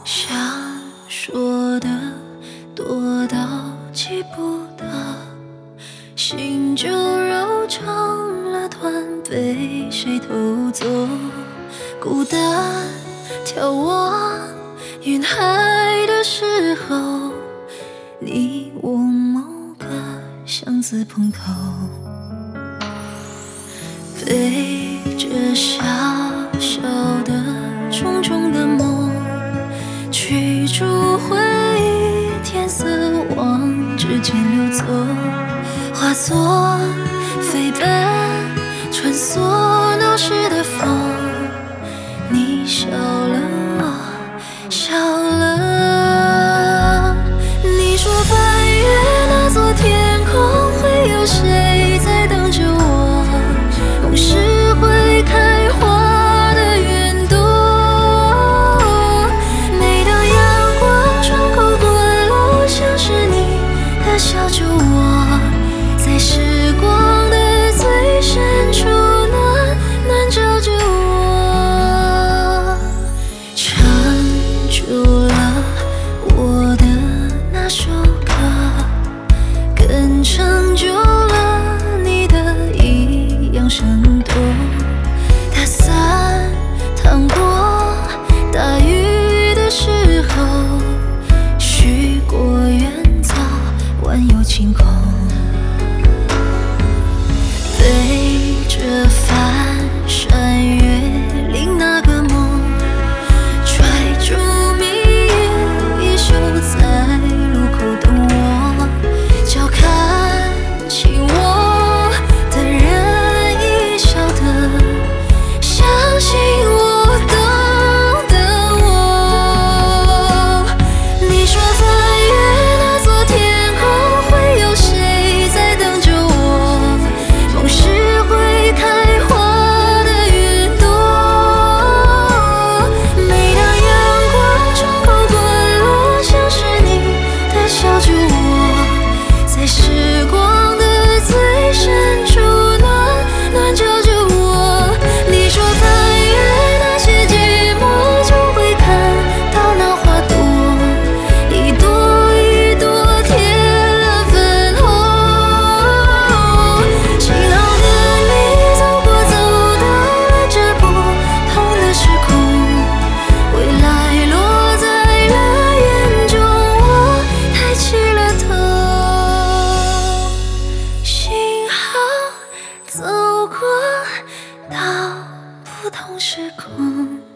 想说的多到记不得，心就揉成了团，被谁偷走？孤单眺望云海的时候，你我某个巷子碰头，背着小小的重重的梦，驱逐回忆，天色往指尖流走，化作飞奔穿梭闹市的风。你笑了，我笑了。你说翻越那座天空，会有谁在等着我？梦是会开花的云朵。每当阳光窗口滚落，像是你的笑着我，在时光的最深处，暖暖照着我。成就了我的那首歌，更成就了你的一样闪躲。打伞淌过大雨的时候，许过愿早晚有晴空，背着翻山越岭那个梦，拽住命运衣袖，在路口等我。脚看起我的人已晓得，相信我，懂得我。你说翻越那座天空，会有谁在等着我？梦是会开花的云朵。每当阳光窗口滚落，像是你的笑着我，在时光的最深处，暖暖照着我。你说翻越那些寂寞，就会看到那花朵，一朵一朵添了粉红。幸好跟你走过走到了这不同的时空，未来落在了眼中，我抬起了头。幸好走过到不同时空。